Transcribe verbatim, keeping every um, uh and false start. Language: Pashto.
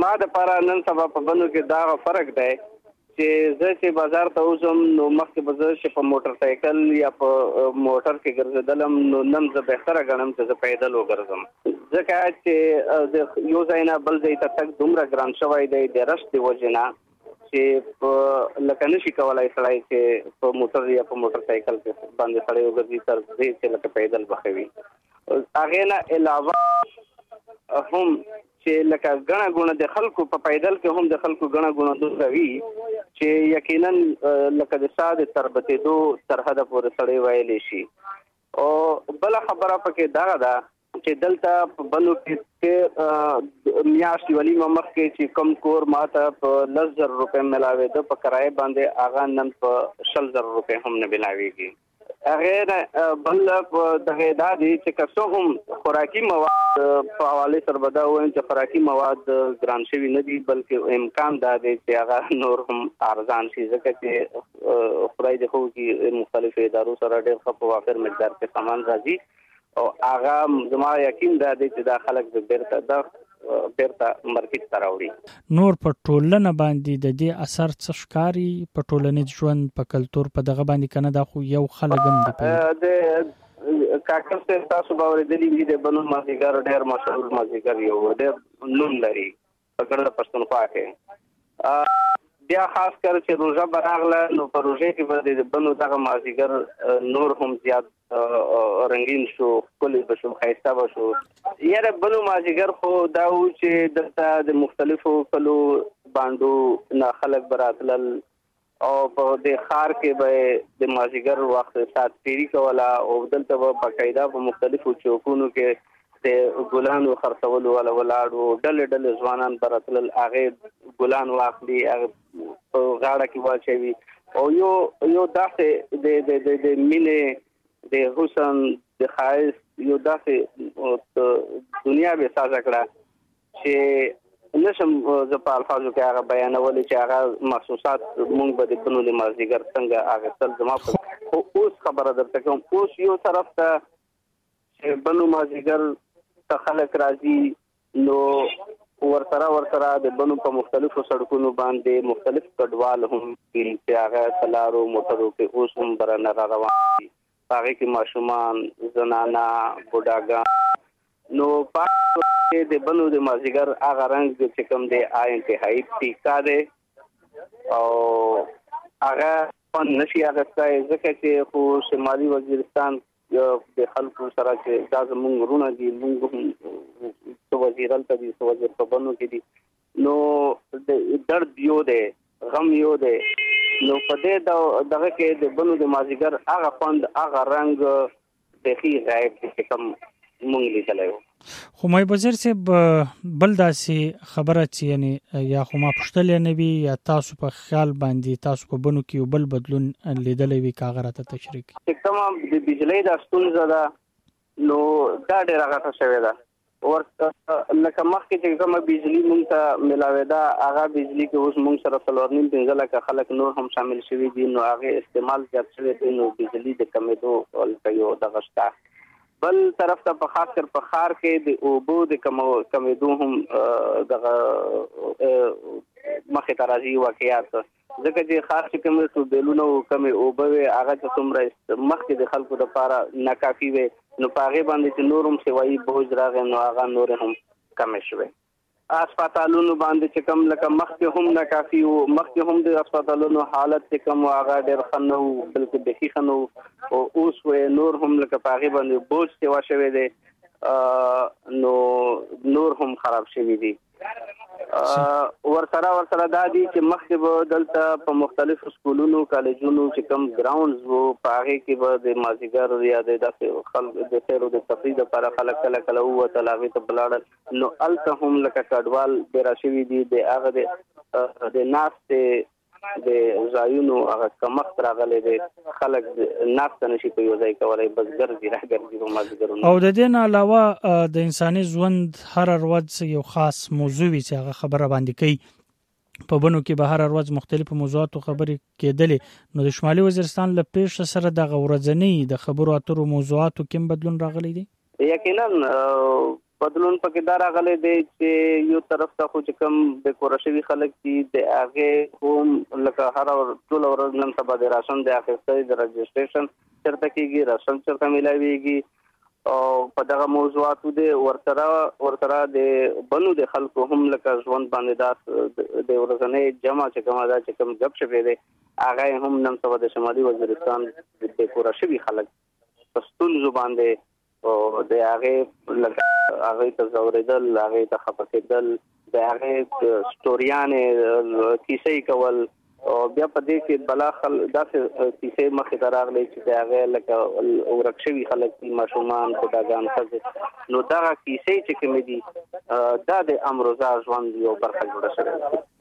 زما د لپاره نن سبا په بنو کې دا فرق دی چې زه چې بازار ته اوسم نو مخکې به زه چې په موټر سایکل یا په موټر کې ګرځېدلم نو نن زه بهتره ګڼم چې زه پیدل وګرځم ځکه چې یو ځای نه بل ځای ته تګ دومره ګران شوی دی د رش د وجې نه چې لکه نشي کولی سړی چې په موټر یا په موټر سایکل کې باندې سړی وګرځي تر دې چې لکه پیدل به ښه وي. هغې نه علاوه هم چې لکه ګڼه ګوڼه د خلکو په پیدل کې هم د خلکو ګڼه ګوڼه دومره وي چې یقینا لکه د ساه د تربتېدو تر حده پورې سړی ویلی شي. او بله خبره پکې دغه ده چې دلته په بنو کې میاشتې ولیمه مخکې چې کم کور ماته په لس زره روپۍ ملاوېده په کرایه باندې هغه نن په شل زره روپۍ هم نه ملاوېږي. هغې نه بل دغه دا دی چې که څه هم خوراکي مواد په حوالې سره به دا ووایم چې خوراکي مواد ګران شوي نه دي بلکې امکان دا دی چې هغه نور هم ارزان شي ځکه چې خدای دې ښه وکړي مختلفو ادارو سره ډېر ښه په وافر مقدار کې سامان راځي او هغه زما یقین دا دی چې دا خلک د بیرته دا بیرته مارکیټ ته راوړي. نور په ټولنه باندې د دې اثر څه ښکاري په ټولنیز ژوند په کلتور په دغه باندې کنه دا خو یو خلک هم دي د کاکړ صاحب تاسو به اورېدلي وي د بنو مازدیګر ډېر مشهور مازدیګر یو ډېر نوم لري په ګرده پښتونخوا کې. بیا خاص کر چې روژه به راغله نو په روژې کې به د بنو دغه مازدیګر نور هم زیات رنګین شو ښکلی به شو ښایسته به شو. یاره بنو مازدیګر خو دا و چې دلته د مختلفو کلو بانډو نه خلک به راتلل او په دې ښار کې به د مازدیګر وخت ساعت تیري کوله او دلته به باقاعده په مختلفو چوکونو کې د ګلانو خرڅولو والا ولاړو ډلې ډلې ځوانان به راتلل هغې ګلان واخلي هغه په غاړه کې واچوي او یو یو داسې د د د مینې د حسن د ښایست یو داسې دنیا به سازه کړه چې نشم زه په الفاظو کې هغه بیانولی چې هغه محسوسات مونږ به د بنو د مازدیګر څنګه اخیستل زما خو اوس خبره درته کوم اوس یو طرف ته چې بنو مازدیګر ته خلک راځي نو ورسره ورسره د بنو په مختلفو سړکونو باندې مختلف کډوال هم چې هغه په لارو موټرو کې اوس هم برنه را روان دي هغې کې ماشومان زنانه بوډاګان نو پاک د بنو د مازدیګر هغه رنګ چې کوم دی هغه انتهایي تیکا دی او هغه خوند نشي اخیستی ځکه چې خو شمالي وزیرستان د خلکو سره چې دا زمونږ وروڼه دي مونږ هم څه وزیر هلته دي څه وزیر په بنو کې دي نو د درد یو دی غم یو دی نو په دې دغه کې د بنو د مازدیګر هغه خوند هغه رنګ بیخي غایب دی چې کوم مونږ لیدلی و. خو مای وزیر صاحب بل داسې خبره چې یعنی یا خو ما پوښتلی نه وي یا تاسو په خیال باندې تاسو په بنو کې یو بل بدلون لیدلی وي که هغه راته تشریح کړي. چې کومه د بجلۍ دا ستونزه ده نو دا ډېره غټه شوې ده ورته لکه مخکې چې کومه بجلي مونږ ته ملاوېده هغه بجلي کې اوس مونږ سره څلور نیم پنځه لکه خلک نور هم شامل شوي دي نو هغې استعمال زیات شوی دی نو بجلي د کمېدو هلته یو دغه شته. بل طرف ته په خاص کر په ښار کې د اوبو د کمېدو هم دغه مخې ته راځي واقعیات ځکه چې خاص چې کوم ټوبیلونه او کمې اوبه وې هغه چې څومره مخکې د خلکو لپاره ناکافي وې نو په هغې باندې چې نور هم سوایي بوج راغی نو هغه نورې هم کمې شوې. اسپتالونو باندې چې کوم لکه مخکې هم ناکافي وو مخکې هم د اسپتالونو حالت چې کوم هغه ډېر ښه نه وو بلکې بیخي ښه نه وو او اوس وې نور هم لکه په هغې باندې بوج سیوا شوی دی نو نور هم خراب شوي دي. ورسره ورسره دا دي چې مخکې به دلته په مختلفو سکولونو کالجونو چې کوم ګراونډز وو په هغې کې به د مازدیګر یا د داسې خلک د سیر او د تفریح دپاره خلک کله کله ووتل هغې ته به لاړل نو هلته هم لکه کډوال ډېره شوي دي د هغه د ناستې د ځایونو هغه کمښت راغلی دی خلک ناسته نشي په یو ځای کولی بس ګرځي راګرځي په مازدیګرونو. او د دې نه علاوه د انساني ژوند هره ورځ یو خاص موضوع وي چې هغه خبره باندې کوي په بنو کې به هره ورځ مختلفو موضوعاتو خبرې کېدلې نو د شمالي وزیرستان له پیښه سره دغه ورځنۍ د خبرو اترو موضوعاتو کوم بدلون راغلی دی؟ یقینا بدلون پکې دا راغلی دی چې یو طرف ته خو چې کوم د کورشوي خلک دي د هغه هم لکه هر ټول ورځ نن سبا د راشن د اخیستۍ د رجسټریشن چرته کېږي راشن چرته ملاويږي او په دغه موضوعاتو د ورتره ورتره د بنو د خلکو هم لکه ژوند باندې داس د ورځنۍ جمع چې کومه دا چې کوم جب شوی دی هغه هم نن سبا د شمالي وزیرستان د کورشوي خلک پښتون زبان دی او د هغه لکه هغه ته زوریدل هغه ته خپکېدل د هغه سټوریانې کیسې کول او بیا په دې کې بلا خل داسې کیسې مخې ته راغلي چې د هغه لکه ورکشوي خلک دي ماشومان خداګان ښځې نو دغه کیسې چې کومې دي دا د امروزه ژوند یو برخه جوړه شوې